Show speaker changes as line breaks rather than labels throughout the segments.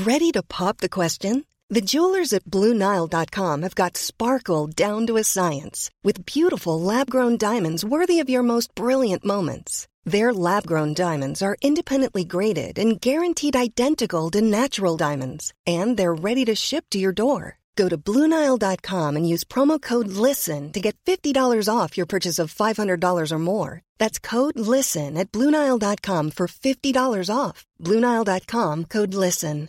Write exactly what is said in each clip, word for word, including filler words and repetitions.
Ready to pop the question? The jewelers at Blue Nile dot com have got sparkle down to a science with beautiful lab-grown diamonds worthy of your most brilliant moments. Their lab-grown diamonds are independently graded and guaranteed identical to natural diamonds, and they're ready to ship to your door. Go to Blue Nile dot com and use promo code LISTEN to get fifty dollars off your purchase of five hundred dollars or more. That's code LISTEN at Blue Nile dot com for fifty dollars off. Blue Nile dot com, code LISTEN.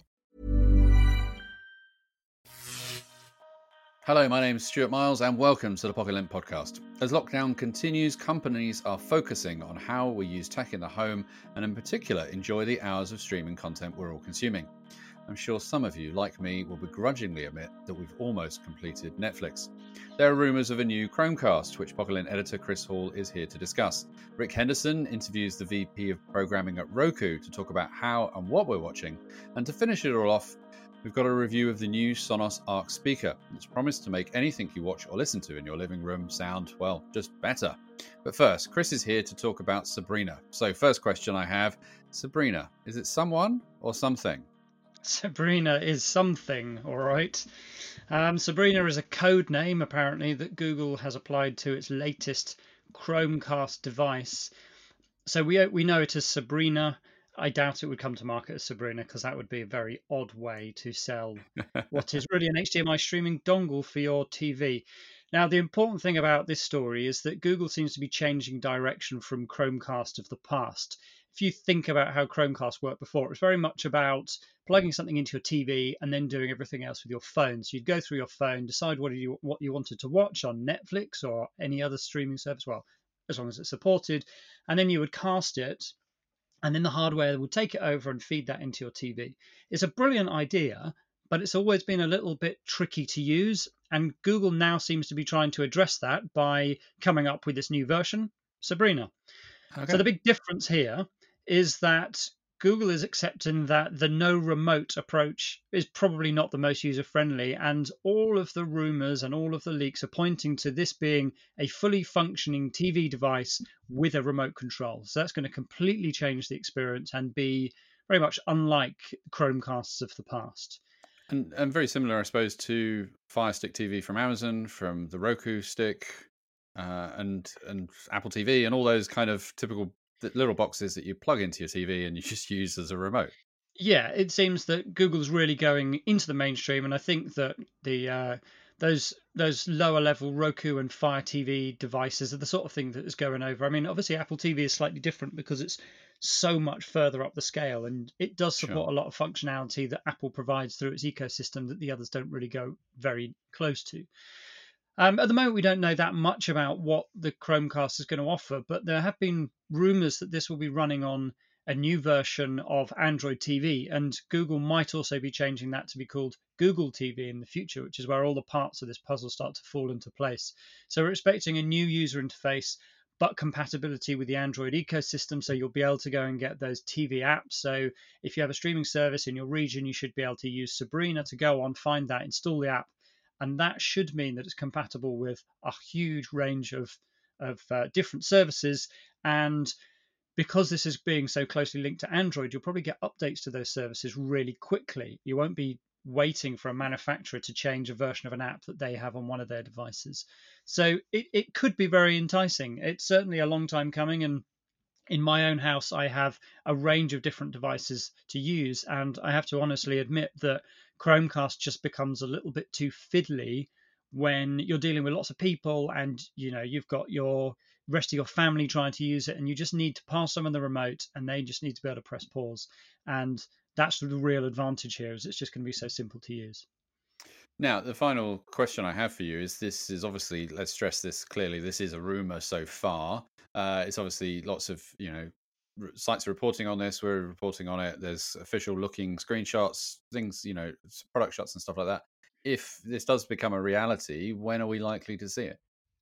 Hello, my name is Stuart Miles and welcome to the Pocket Lint Podcast. As lockdown continues, companies are focusing on how we use tech in the home and in particular enjoy the hours of streaming content we're all consuming. I'm sure some of you, like me, will begrudgingly admit that we've almost completed Netflix. There are rumours of a new Chromecast, which Pocket Lint editor Chris Hall is here to discuss. Rick Henderson interviews the V P of programming at Roku to talk about how and what we're watching. And to finish it all off, we've got a review of the new Sonos Arc speaker. It's promised to make anything you watch or listen to in your living room sound, well, just better. But first, Chris is here to talk about Sabrina. So first question I have, Sabrina, is it someone or something?
Sabrina is something, all right. Um, Sabrina is a code name, apparently, that Google has applied to its latest Chromecast device. So we we know it as Sabrina. I doubt it would come to market as Sabrina because that would be a very odd way to sell what is really an H D M I streaming dongle for your T V. Now, the important thing about this story is that Google seems to be changing direction from Chromecast of the past. If you think about how Chromecast worked before, it was very much about plugging something into your T V and then doing everything else with your phone. So you'd go through your phone, decide what you what you wanted to watch on Netflix or any other streaming service, well, as long as it's supported, and then you would cast it, and then the hardware would take it over and feed that into your T V. It's a brilliant idea, but it's always been a little bit tricky to use, and Google now seems to be trying to address that by coming up with this new version, Sabrina. Okay. So the big difference here is that Google is accepting that the no remote approach is probably not the most user-friendly, and all of the rumors and all of the leaks are pointing to this being a fully functioning T V device with a remote control. So that's going to completely change the experience and be very much unlike Chromecasts of the past.
And, and very similar, I suppose, to Fire Stick T V from Amazon, from the Roku Stick, uh, and and Apple T V, and all those kind of typical little boxes that you plug into your T V and you just use as a remote.
Yeah, it seems that Google's really going into the mainstream, and I think that the uh, those those lower level Roku and Fire T V devices are the sort of thing that is going over. I mean, obviously Apple T V is slightly different because it's so much further up the scale, and it does support sure. a lot of functionality that Apple provides through its ecosystem that the others don't really go very close to. Um, at the moment, we don't know that much about what the Chromecast is going to offer, but there have been rumors that this will be running on a new version of Android T V, and Google might also be changing that to be called Google T V in the future, which is where all the parts of this puzzle start to fall into place. So we're expecting a new user interface, but compatibility with the Android ecosystem, so you'll be able to go and get those T V apps. So if you have a streaming service in your region, you should be able to use Sabrina to go on, find that, install the app, and that should mean that it's compatible with a huge range of, of uh, different services. And because this is being so closely linked to Android, you'll probably get updates to those services really quickly. You won't be waiting for a manufacturer to change a version of an app that they have on one of their devices. So it, it could be very enticing. It's certainly a long time coming, and in my own house, I have a range of different devices to use, and I have to honestly admit that Chromecast just becomes a little bit too fiddly when you're dealing with lots of people and you know you've got your rest of your family trying to use it, and you just need to pass them on the remote and they just need to be able to press pause. And that's the real advantage here, is it's just going to be so simple to use.
Now, the final question I have for you is, this is obviously, let's stress this clearly, this is a rumor so far. Uh, it's obviously lots of, you know, sites are reporting on this, we're reporting on it, there's official looking screenshots, things, you know, product shots and stuff like that. If this does become a reality, when are we likely to see it?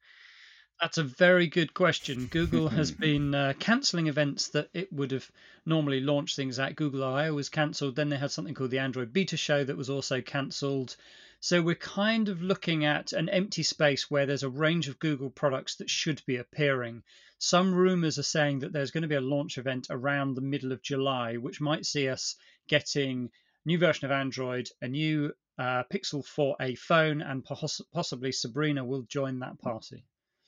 That's a very good question. Google has been uh, cancelling events that it would have normally launched things at. Google I O was cancelled. Then they had something called the Android Beta Show that was also cancelled. So we're kind of looking at an empty space where there's a range of Google products that should be appearing. Some rumours are saying that there's going to be a launch event around the middle of July, which might see us getting new version of Android, a new uh, Pixel four a phone, and poss- possibly Sabrina will join that party.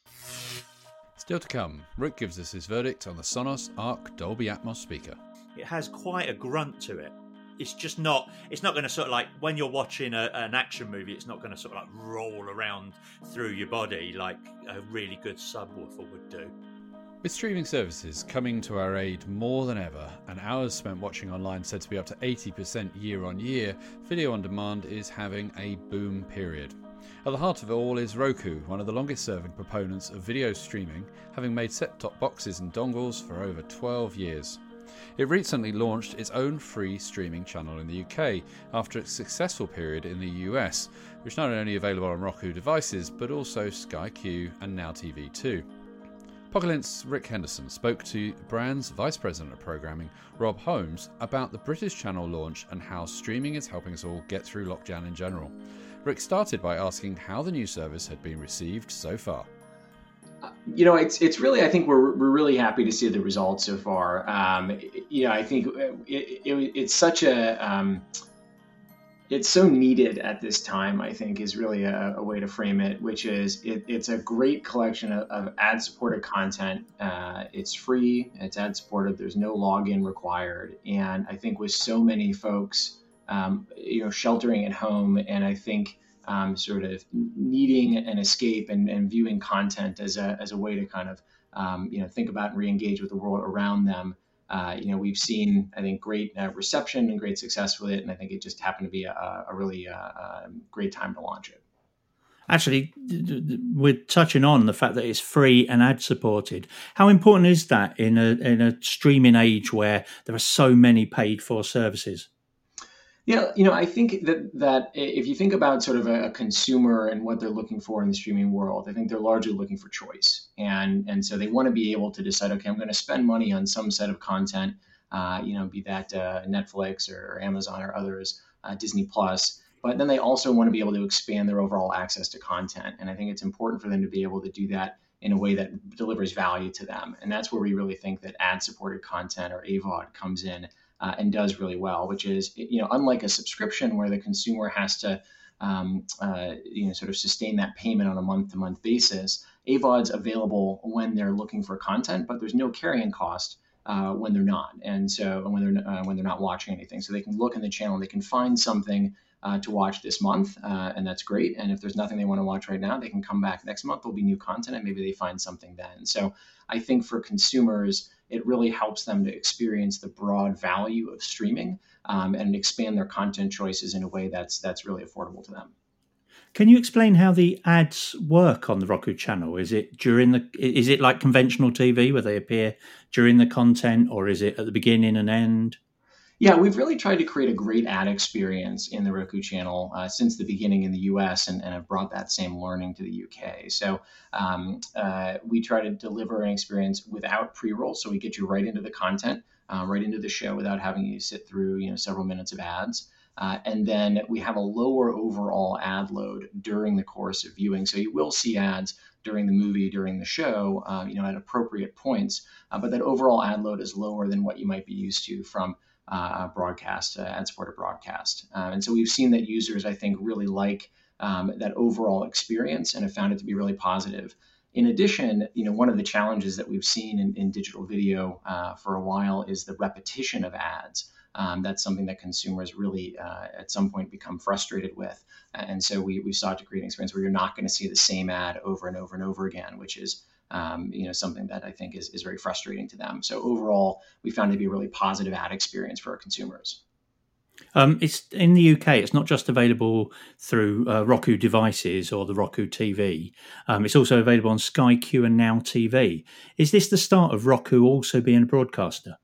Still to come, Rick gives us his verdict on the Sonos Arc Dolby Atmos speaker.
It has quite a grunt to it. It's just not, it's not going to sort of like, when you're watching a, an action movie, it's not going to sort of like roll around through your body like a really good subwoofer would do.
With streaming services coming to our aid more than ever, and hours spent watching online said to be up to eighty percent year on year, video on demand is having a boom period. At the heart of it all is Roku, one of the longest serving proponents of video streaming, having made set-top boxes and dongles for over twelve years. It recently launched its own free streaming channel in the U K after its successful period in the U S, which not only available on Roku devices but also Sky Q and Now T V too. Pockylint's Rick Henderson spoke to the brand's Vice President of Programming, Rob Holmes, about the British channel launch and how streaming is helping us all get through lockdown in general. Rick started by asking how the new service had been received so far.
You know, it's it's really, I think we're we're really happy to see the results so far. Um, you know, I think it, it, it's such a, um, it's so needed at this time, I think is really a, a way to frame it, which is it, it's a great collection of, of ad-supported content. Uh, it's free, it's ad-supported, there's no login required. And I think with so many folks, um, you know, sheltering at home, and I think Um, sort of needing an escape and, and viewing content as a as a way to kind of um, you know think about and re-engage with the world around them. Uh, you know, we've seen, I think, great uh, reception and great success with it, and I think it just happened to be a, a really uh, uh, great time to launch it.
Actually, we're touching on the fact that it's free and ad supported. How important is that in a in a streaming age where there are so many paid for services?
Yeah, you know, I think that that if you think about sort of a, a consumer and what they're looking for in the streaming world, I think they're largely looking for choice, and and so they want to be able to decide, okay, I'm going to spend money on some set of content, uh, you know, be that uh, Netflix or Amazon or others, uh, Disney Plus, but then they also want to be able to expand their overall access to content, and I think it's important for them to be able to do that in a way that delivers value to them, and that's where we really think that ad-supported content or A V O D comes in. Uh, and does really well, which is, you know, unlike a subscription where the consumer has to, um, uh, you know, sort of sustain that payment on a month-to-month basis. A V O D's available when they're looking for content, but there's no carrying cost uh, when they're not, and so when they're uh, when they're not watching anything. So they can look in the channel, they can find something uh, to watch this month, uh, and that's great. And if there's nothing they want to watch right now, they can come back next month. There'll be new content, and maybe they find something then. So I think for consumers, it really helps them to experience the broad value of streaming um, and expand their content choices in a way that's that's really affordable to them.
Can you explain how the ads work on the Roku channel? Is it during the? Is it like conventional T V where they appear during the content, or is it at the beginning and end?
Yeah, we've really tried to create a great ad experience in the Roku channel uh, since the beginning in the U S and, and have brought that same learning to the U K. So um, uh, we try to deliver an experience without pre-roll, so we get you right into the content, uh, right into the show without having you sit through you know several minutes of ads. Uh, and then we have a lower overall ad load during the course of viewing. So you will see ads during the movie, during the show, uh, you know, at appropriate points, uh, but that overall ad load is lower than what you might be used to from Uh, broadcast, uh, ad-supported broadcast. Uh, and so we've seen that users, I think, really like um, that overall experience and have found it to be really positive. In addition, you know, one of the challenges that we've seen in, in digital video uh, for a while is the repetition of ads. Um, that's something that consumers really uh, at some point become frustrated with. And so we, we sought to create an experience where you're not going to see the same ad over and over and over again, which is Um, you know, something that I think is, is very frustrating to them. So overall, we found it to be a really positive ad experience for our consumers.
Um, it's in the U K. It's not just available through uh, Roku devices or the Roku T V. Um, it's also available on Sky Q and Now T V. Is this the start of Roku also being a broadcaster?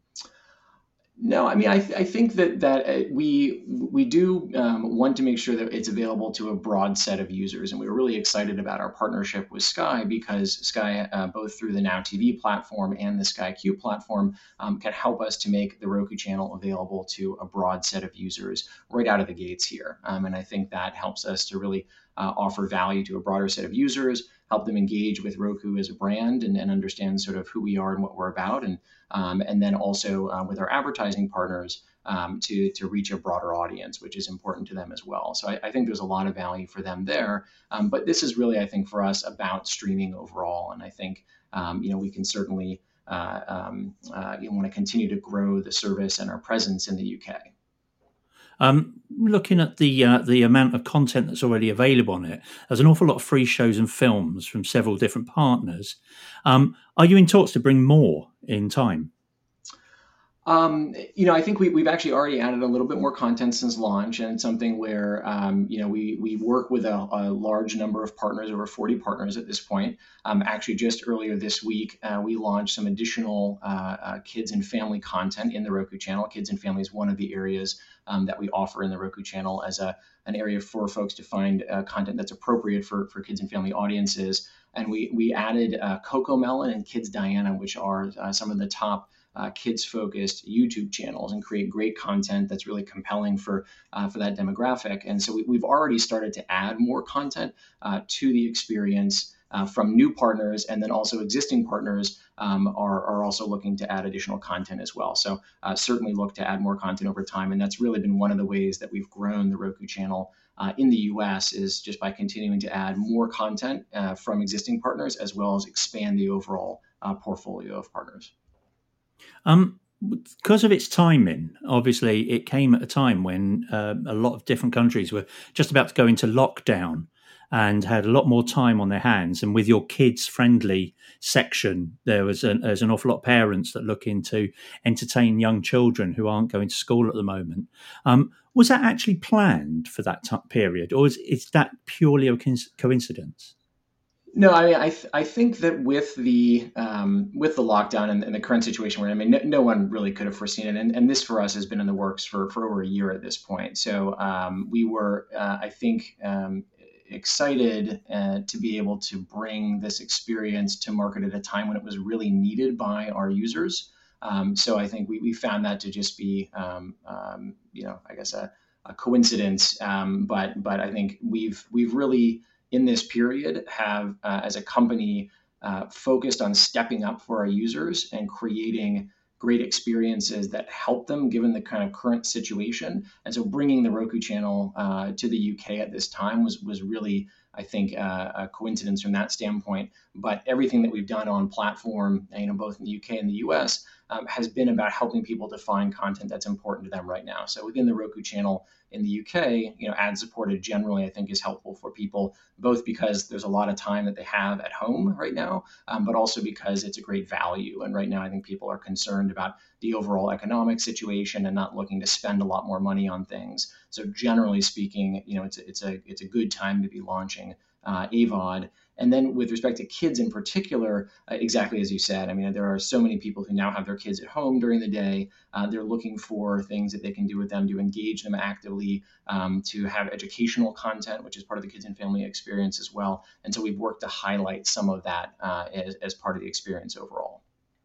No, I mean, I, th- I think that that we we do um, want to make sure that it's available to a broad set of users, and we were really excited about our partnership with Sky because Sky, uh, both through the Now T V platform and the Sky Q platform, um, can help us to make the Roku channel available to a broad set of users right out of the gates here, um, and I think that helps us to really uh, offer value to a broader set of users, help them engage with Roku as a brand and, and understand sort of who we are and what we're about, and Um, and then also uh, with our advertising partners, um, to, to reach a broader audience, which is important to them as well. So I, I think there's a lot of value for them there. Um, but this is really, I think, for us about streaming overall. And I think, um, you know, we can certainly uh, um, uh, you want to continue to grow the service and our presence in the U K.
Um, looking at the uh, the amount of content that's already available on it, there's an awful lot of free shows and films from several different partners. Um, are you in talks to bring more in time?
Um, you know, I think we, we've actually already added a little bit more content since launch, and it's something where, um, you know, we we work with a, a large number of partners, over forty partners at this point. Um, actually, just earlier this week, uh, we launched some additional uh, uh, kids and family content in the Roku channel. Kids and family is one of the areas um, that we offer in the Roku channel as a an area for folks to find uh, content that's appropriate for, for kids and family audiences. And we we added uh, CoComelon and Kids Diana, which are uh, some of the top Uh, kids-focused YouTube channels, and create great content that's really compelling for uh, for that demographic. And so we, we've already started to add more content uh, to the experience uh, from new partners, and then also existing partners um, are, are also looking to add additional content as well. So uh, certainly look to add more content over time, and that's really been one of the ways that we've grown the Roku channel uh, in the U S, is just by continuing to add more content uh, from existing partners, as well as expand the overall uh, portfolio of partners.
Um, because of its timing, obviously, it came at a time when uh, a lot of different countries were just about to go into lockdown and had a lot more time on their hands. And with your kids-friendly section, there was an, there's an awful lot of parents that look into entertain young children who aren't going to school at the moment. Um, was that actually planned for that t- period, or is, is that purely a coincidence?
No, I mean, I th- I think that with the um, with the lockdown and, and the current situation we're in, I mean, no, no one really could have foreseen it, and, and this for us has been in the works for, for over a year at this point. So um, we were, uh, I think, um, excited uh, to be able to bring this experience to market at a time when it was really needed by our users. Um, so I think we, we found that to just be, um, um, you know, I guess a, a coincidence. Um, but but I think we've we've really, in this period, have, uh, as a company, uh, focused on stepping up for our users and creating great experiences that help them given the kind of current situation. And so bringing the Roku channel uh, to the U K at this time was was really, I think, uh, a coincidence from that standpoint. But everything that we've done on platform, you know, both in the U K and the U S, um, has been about helping people to find content that's important to them right now. So within the Roku channel in the U K, you know, ad-supported generally, I think, is helpful for people, both because there's a lot of time that they have at home right now, um, but also because it's a great value. And right now, I think people are concerned about the overall economic situation and not looking to spend a lot more money on things. So generally speaking, you know, it's a, it's a it's a good time to be launching uh, A V O D. And then with respect to kids in particular, uh, exactly as you said, I mean, there are so many people who now have their kids at home during the day. Uh, they're looking for things that they can do with them to engage them actively, um, to have educational content, which is part of the kids and family experience as well. And so we've worked to highlight some of that uh, as, as part of the experience overall.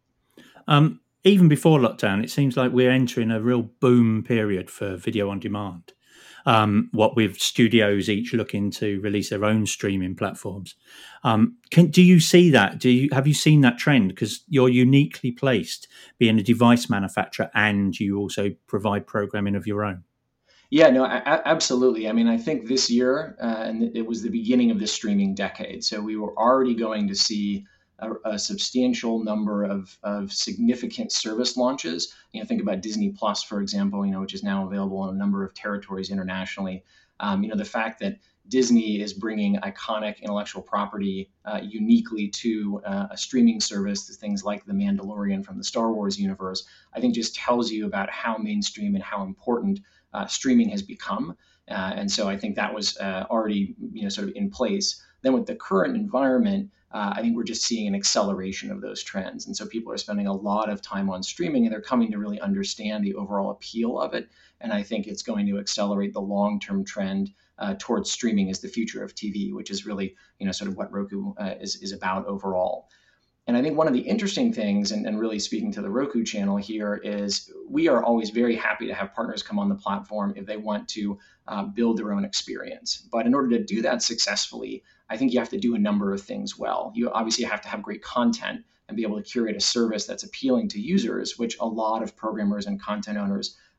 Um, even before lockdown, it seems like we're entering a real boom period for video on demand. Um, what with studios each looking to release their own streaming platforms. Um, can, do you see that? Do you have you seen that trend? Because you're uniquely placed, being a device manufacturer, and you also provide programming of your own.
Yeah, no, I, absolutely. I mean, I think this year, uh, and it was the beginning of the streaming decade. So we were already going to see A, a substantial number of, of significant service launches. You know, think about Disney Plus, for example, you know, which is now available in a number of territories internationally. Um, you know, the fact that Disney is bringing iconic intellectual property uh, uniquely to uh, a streaming service, things like The Mandalorian from the Star Wars universe, I think just tells you about how mainstream and how important uh, streaming has become. Uh, and so I think that was uh, already, you know, sort of in place. Then with the current environment, Uh, I think we're just seeing an acceleration of those trends. And so people are spending a lot of time on streaming, and they're coming to really understand the overall appeal of it. And I think it's going to accelerate the long-term trend uh, towards streaming as the future of T V, which is really, you know, sort of what Roku uh, is, is about overall. And I think one of the interesting things, and, and really speaking to the Roku channel here, is we are always very happy to have partners come on the platform if they want to uh, build their own experience. But in order to do that successfully, I think you have to do a number of things well. You obviously have to have great content and be able to curate a service that's appealing to users, which a lot of programmers and content owners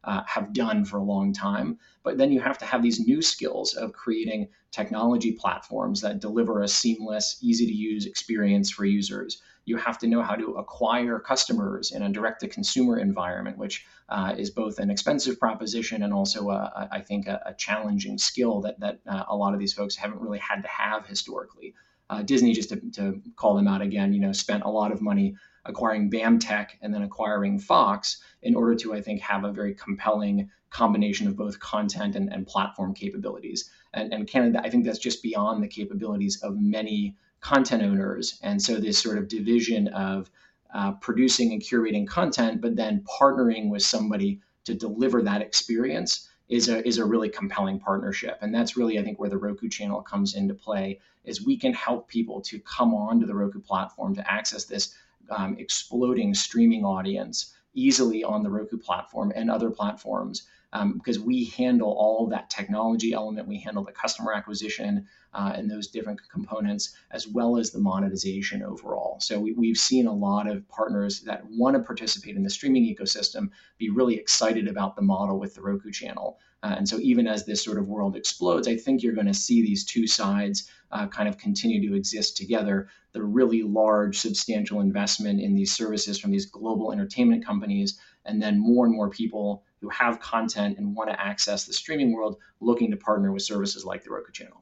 uh, have done for a long time. But then you have to have these new skills of creating technology platforms that deliver a seamless, easy to use experience for users. You have to know how to acquire customers in a direct-to-consumer environment, which uh, is both an expensive proposition and also, a, I think, a, a challenging skill that that uh, a lot of these folks haven't really had to have historically. Uh, Disney, just to, to call them out again, you know, spent a lot of money acquiring BAMTech and then acquiring Fox in order to, I think, have a very compelling combination of both content and, and platform capabilities. And, and Canada, I think that's just beyond the capabilities of many content owners. And so this sort of division of uh, producing and curating content, but then partnering with somebody to deliver that experience is a is a really compelling partnership. And that's really, I think, where the Roku channel comes into play, is we can help people to come onto the Roku platform to access this um, exploding streaming audience easily on the Roku platform and other platforms. Um, because we handle all of that technology element, we handle the customer acquisition uh, and those different components, as well as the monetization overall. So we, we've seen a lot of partners that want to participate in the streaming ecosystem be really excited about the model with the Roku channel. Uh, and so even as this sort of world explodes, I think you're going to see these two sides uh, kind of continue to exist together. The really large, substantial investment in these services from these global entertainment companies, and then more and more people who have content and want to access the streaming world looking to partner with services like the Roku channel.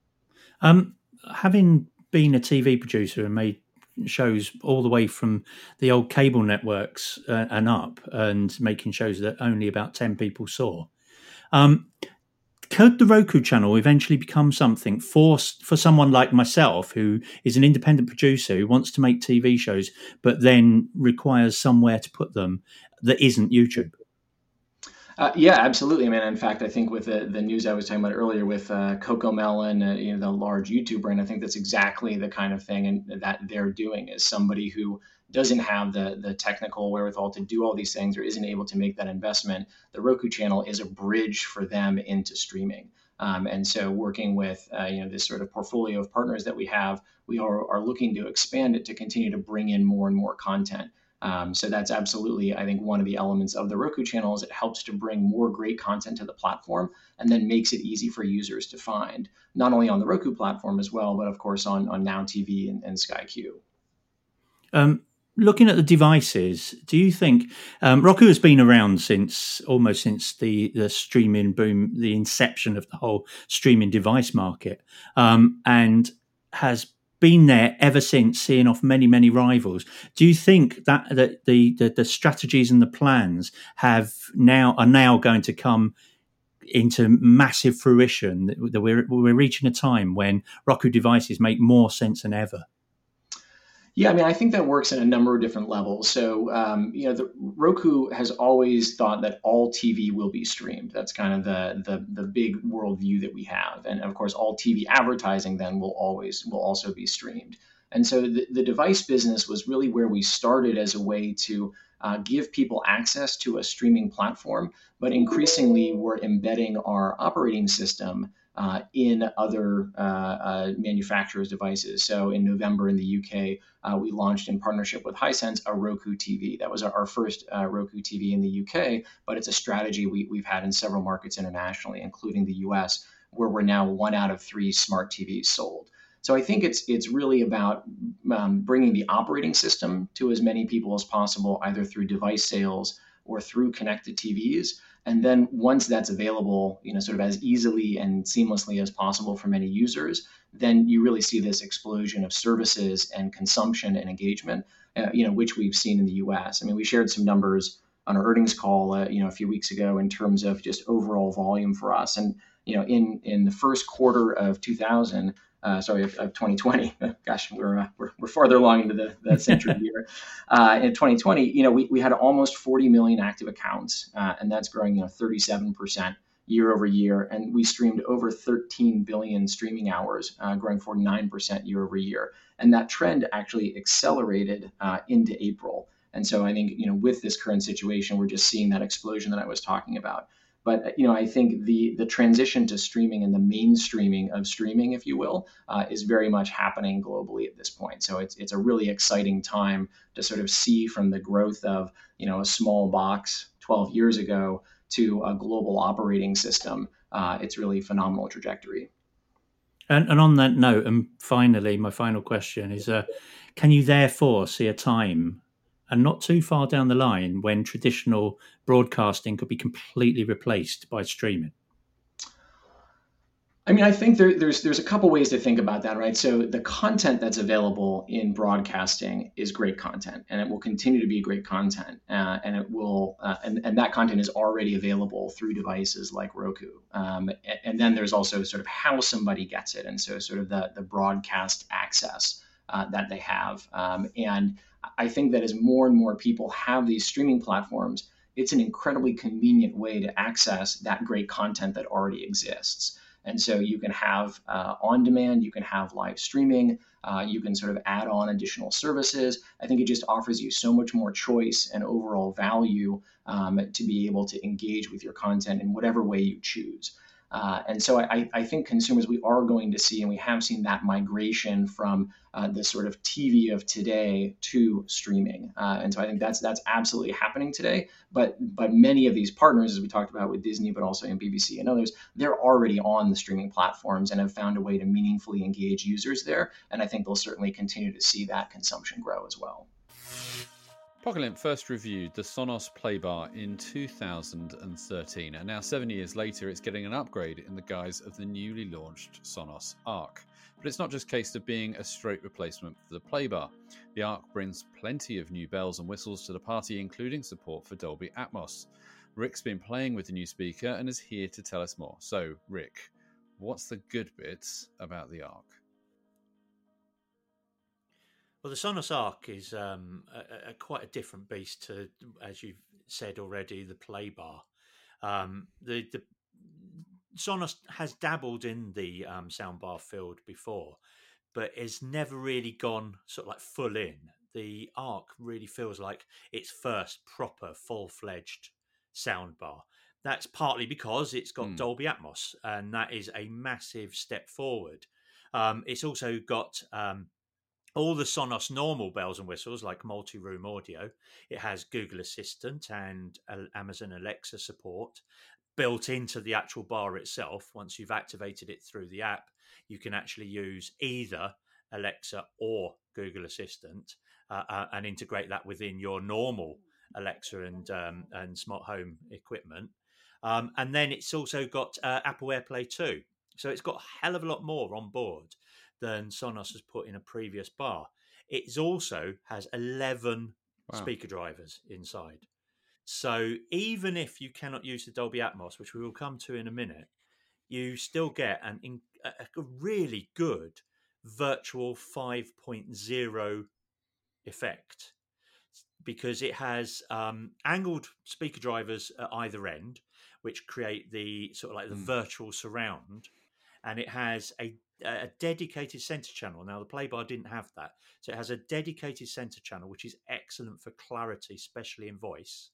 Um, having been a T V producer and made shows all the way from the old cable networks uh, and up, and making shows that only about ten people saw, um, could the Roku channel eventually become something for for someone like myself, who is an independent producer who wants to make T V shows, but then requires somewhere to put them that isn't YouTube?
Uh, yeah, absolutely. I mean, in fact, I think with the, the news I was talking about earlier with uh, CoComelon, uh, you know, the large YouTube brand, I think that's exactly the kind of thing and that they're doing, is somebody who doesn't have the the technical wherewithal to do all these things or isn't able to make that investment. The Roku channel is a bridge for them into streaming. Um, and so working with, uh, you know, this sort of portfolio of partners that we have, we are, are looking to expand it to continue to bring in more and more content. Um, so that's absolutely, I think, one of the elements of the Roku channel is it helps to bring more great content to the platform and then makes it easy for users to find, not only on the Roku platform as well, but of course on, on Now T V and, and Sky Q.
Um, looking at the devices, do you think um, Roku has been around since almost since the, the streaming boom, the inception of the whole streaming device market, um, and has been there ever since, seeing off many, many rivals. Do you think that, that the, the the strategies and the plans have now are now going to come into massive fruition, that we're we're reaching a time when Roku devices make more sense than ever?
Yeah, I mean, I think that works at a number of different levels. So, um, you know, the Roku has always thought that all T V will be streamed. That's kind of the the the big worldview that we have, and of course, all T V advertising then will always will also be streamed. And so, the, the device business was really where we started as a way to uh, give people access to a streaming platform, but increasingly, we're embedding our operating system Uh, in other uh, uh, manufacturers' devices. So in November in the U K, uh, we launched in partnership with Hisense a Roku T V. That was our, our first uh, Roku T V in the U K, but it's a strategy we, we've had in several markets internationally, including the U S, where we're now one out of three smart T Vs sold. So I think it's it's really about um, bringing the operating system to as many people as possible, either through device sales or through connected T Vs. And then once that's available, you know, sort of as easily and seamlessly as possible for many users, then you really see this explosion of services and consumption and engagement, uh, you know, which we've seen in the U S. I mean, we shared some numbers on our earnings call, uh, you know, a few weeks ago in terms of just overall volume for us. And, you know, in in the first quarter of two thousand, Uh, sorry, of, of twenty twenty. Gosh, we're, uh, we're we're farther along into the, the century here. Uh, in twenty twenty, you know, we, we had almost forty million active accounts, uh, and that's growing, you know, thirty-seven percent year over year. And we streamed over thirteen billion streaming hours, uh, growing forty-nine percent year over year. And that trend actually accelerated uh, into April. And so I think, you know, with this current situation, we're just seeing that explosion that I was talking about. But, you know, I think the the transition to streaming and the mainstreaming of streaming, if you will, uh, is very much happening globally at this point. So it's it's a really exciting time to sort of see from the growth of, you know, a small box twelve years ago to a global operating system, uh, it's really a phenomenal trajectory.
And, and on that note, and finally, my final question is, uh, can you therefore see a time, and not too far down the line, when traditional broadcasting could be completely replaced by streaming?
I mean, I think there, there's there's a couple ways to think about that, right? So the content that's available in broadcasting is great content, and it will continue to be great content, uh, and it will, uh, and and that content is already available through devices like Roku. Um, and, and then there's also sort of how somebody gets it, and so sort of the the broadcast access uh, that they have. Um, and I think that as more and more people have these streaming platforms, it's an incredibly convenient way to access that great content that already exists. And so you can have uh, on demand, you can have live streaming, uh, you can sort of add on additional services. I think it just offers you so much more choice and overall value um, to be able to engage with your content in whatever way you choose. Uh, and so I, I think consumers, we are going to see, and we have seen that migration from uh, the sort of T V of today to streaming. Uh, and so I think that's that's absolutely happening today. But but many of these partners, as we talked about with Disney, but also in B B C and others, they're already on the streaming platforms and have found a way to meaningfully engage users there. And I think they'll certainly continue to see that consumption grow as well.
Pocket first reviewed the Sonos Playbar in two thousand thirteen, and now seven years later it's getting an upgrade in the guise of the newly launched Sonos Arc. But it's not just a case of being a straight replacement for the Playbar. The Arc brings plenty of new bells and whistles to the party, including support for Dolby Atmos. Rick's been playing with the new speaker and is here to tell us more. So, Rick, what's the good bits about the Arc?
Well, the Sonos Arc is um, a, a quite a different beast to, as you've said already, the Playbar. Um, the, the Sonos has dabbled in the um, soundbar field before, but has never really gone sort of like full in. The Arc really feels like its first proper full-fledged soundbar. That's partly because it's got mm. Dolby Atmos, and that is a massive step forward. Um, it's also got um, all the Sonos normal bells and whistles, like multi-room audio. It has Google Assistant and Amazon Alexa support built into the actual bar itself. Once you've activated it through the app, you can actually use either Alexa or Google Assistant uh, uh, and integrate that within your normal Alexa and um, and smart home equipment. Um, and then it's also got uh, Apple AirPlay too. So it's got a hell of a lot more on board than Sonos has put in a previous bar. It also has eleven wow. speaker drivers inside. So even if you cannot use the Dolby Atmos, which we will come to in a minute, you still get an in, a, a really good virtual five point oh effect, because it has um, angled speaker drivers at either end, which create the sort of like the mm. virtual surround, and it has a a dedicated center channel. Now, the Playbar didn't have that. So it has a dedicated center channel, which is excellent for clarity, especially in voice.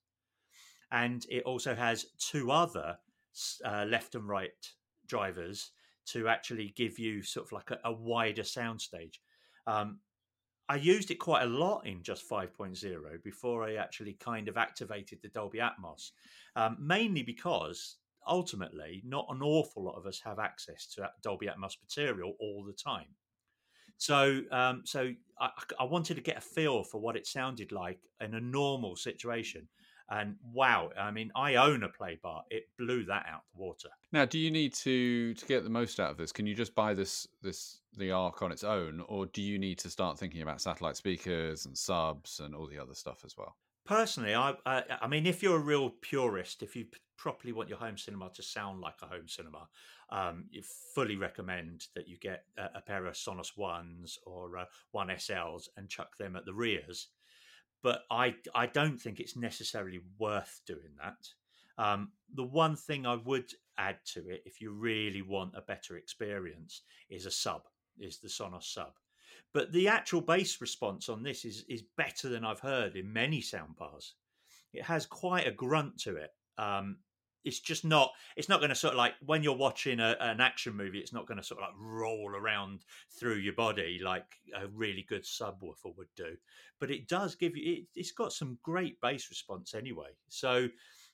And it also has two other uh, left and right drivers to actually give you sort of like a, a wider soundstage. Um, I used it quite a lot in just five point oh before I actually kind of activated the Dolby Atmos, um, mainly because ultimately, not an awful lot of us have access to Dolby Atmos material all the time. So, um, so I, I wanted to get a feel for what it sounded like in a normal situation. And wow, I mean, I own a Playbar. It blew that out the water.
Now, do you need to to get the most out of this? Can you just buy this this the Arc on its own, or do you need to start thinking about satellite speakers and subs and all the other stuff as well?
Personally, I, I I mean, if you're a real purist, if you properly want your home cinema to sound like a home cinema, um, you fully recommend that you get a, a pair of Sonos Ones or uh, One S Ls and chuck them at the rears. But I I don't think it's necessarily worth doing that. Um, the one thing I would add to it, if you really want a better experience, is a sub, is the Sonos sub. But the actual bass response on this is is better than I've heard in many soundbars. It has quite a grunt to it. Um, it's just not. It's not going to sort of like when you're watching a, an action movie. It's not going to sort of like roll around through your body like a really good subwoofer would do. But it does give you. It, it's got some great bass response anyway. So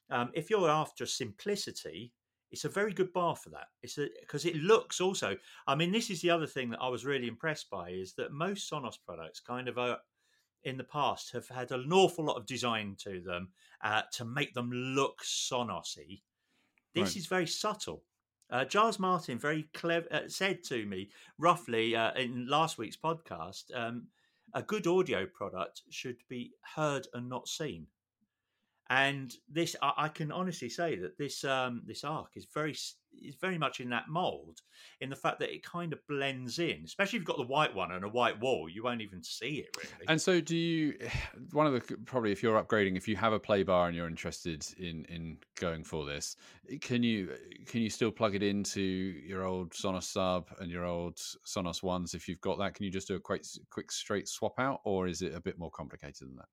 Um, if you're after simplicity, it's a very good bar for that. It's because it looks also. I mean, this is the other thing that I was really impressed by is that most Sonos products kind of are, in the past have had an awful lot of design to them uh, to make them look Sonos-y. This
Right.
is very subtle. Uh, Giles Martin very clever uh, said to me roughly uh, in last week's podcast, um, a good audio product should be heard and not seen. And this, I, I can honestly say that this um, this Arc is very is very much in that mould, in the fact that it kind of blends in. Especially if you've got the white one and a white wall, you won't even see it really.
And so, do you? One of the probably if you're upgrading, if you have a play bar and you're interested in in going for this, can you can you still plug it into your old Sonos Sub and your old Sonos Ones if you've got that? Can you just do a quick quick straight swap out, or is it a bit more complicated than that?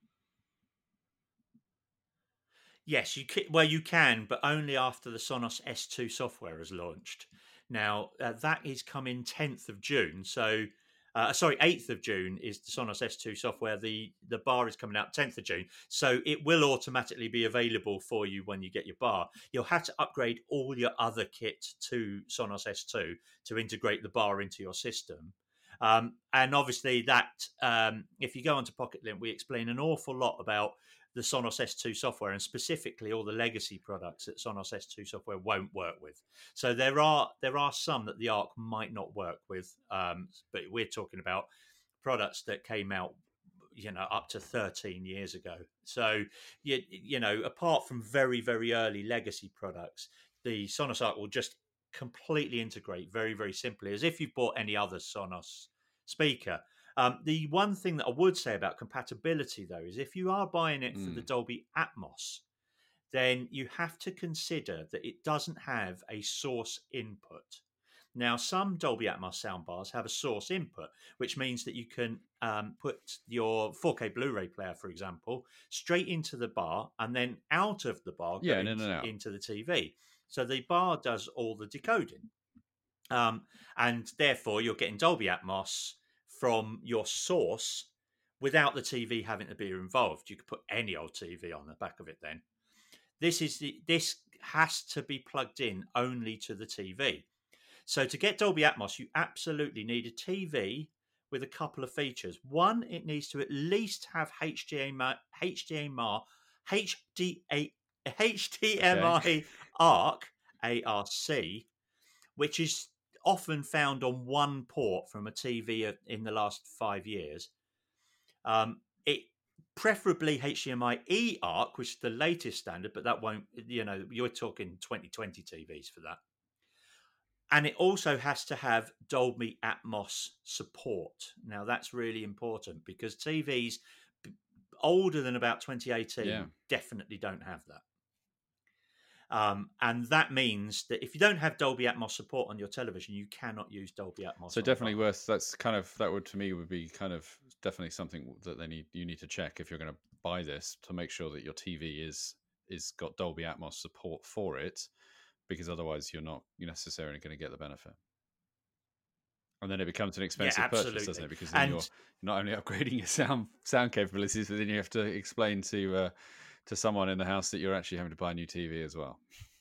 Yes, you can, well you can, but only after the Sonos S two software is launched. Now uh, that is coming tenth of June, so uh, sorry, eighth of June is the Sonos S two software. The the bar is coming out tenth of June, so it will automatically be available for you when you get your bar. You'll have to upgrade all your other kit to Sonos S two to integrate the bar into your system. Um, and obviously that um, if you go onto Pocket Lint, we explain an awful lot about the Sonos S two software and specifically all the legacy products that Sonos S two software won't work with. So there are there are some that the Arc might not work with, um, but we're talking about products that came out, you know, up to thirteen years ago. So you you know, apart from very very early legacy products, the Sonos Arc will just completely integrate very very simply, as if you've bought any other Sonos speaker. Um, the one thing that I would say about compatibility, though, is if you are buying it for
Mm.
the Dolby Atmos, then you have to consider that it doesn't have a source input. Now, some Dolby Atmos soundbars have a source input, which means that you can um, put your four K Blu-ray player, for example, straight into the bar and then out of the bar
Yeah,
go
in
into,
and out.
into the T V. So the bar does all the decoding. Um, and therefore, you're getting Dolby Atmos from your source without the T V having to be involved. You could put any old T V on the back of it then. This is the, this has to be plugged in only to the T V. So to get Dolby Atmos, you absolutely need a T V with a couple of features. One, it needs to at least have H D M I, H D M I, H D M I
Okay.
Arc, A R C, which is often found on one port from a T V in the last five years. Um, it preferably H D M I E Arc, which is the latest standard, but that won't, you know, you're talking twenty twenty T Vs for that. And it also has to have Dolby Atmos support. Now, that's really important because T Vs older than about twenty eighteen
Yeah.
definitely don't have that. Um, and that means that if you don't have Dolby Atmos support on your television, you cannot use Dolby Atmos.
So
on
definitely
the bar.
worth. That's kind of that would to me would be kind of definitely something that they need. You need to check if you're going to buy this to make sure that your T V is is got Dolby Atmos support for it, because otherwise you're not necessarily going to get the benefit. And then it becomes an expensive
Yeah,
purchase,
absolutely.
doesn't it? Because then
And
you're not only upgrading your sound sound capabilities, but then you have to explain to uh, to someone in the house that you're actually having to buy a new T V as well.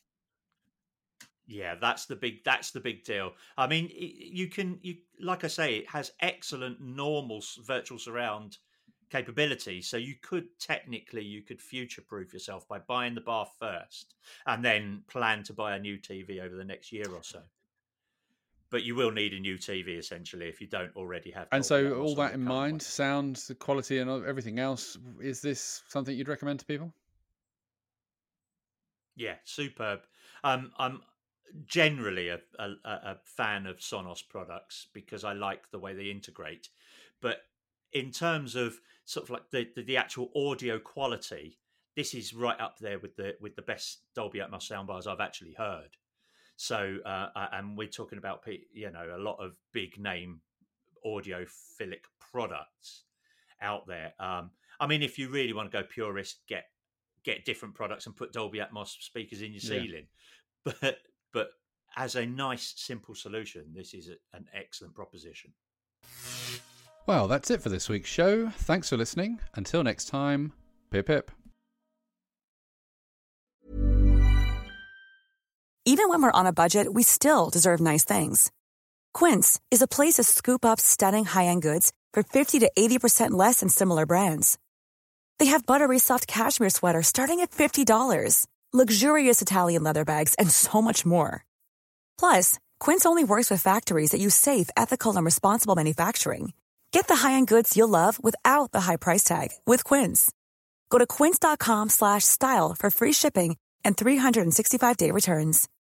yeah, that's the big that's the big deal. I mean, it- you can you like I say, it has excellent normal s- virtual surround capability. So you could technically you could future proof yourself by buying the bar first and then plan to buy a new T V over the next year or so. But you will need a new T V essentially if you don't already have.
And
Dolby
so,
Atmos
all
on
that
your
in
current
mind,
one.
sound, the quality, and everything else, is this something you'd recommend to people?
Yeah, superb. Um, I'm generally a, a, a fan of Sonos products because I like the way they integrate. But in terms of sort of like the, the, the actual audio quality, this is right up there with the with the best Dolby Atmos soundbars I've actually heard. So, uh, and we're talking about, you know, a lot of big name audiophilic products out there. Um, I mean, if you really want to go purist, get get different products and put Dolby Atmos speakers in your
Yeah.
ceiling. But but as a nice, simple solution, this is a, an excellent proposition.
Well, that's it for this week's show. Thanks for listening. Until next time, pip pip.
Even when we're on a budget, we still deserve nice things. Quince is a place to scoop up stunning high-end goods for fifty to eighty percent less than similar brands. They have buttery soft cashmere sweaters starting at fifty dollars, luxurious Italian leather bags, and so much more. Plus, Quince only works with factories that use safe, ethical, and responsible manufacturing. Get the high-end goods you'll love without the high price tag with Quince. Go to quince.com slash style for free shipping and three sixty-five day returns.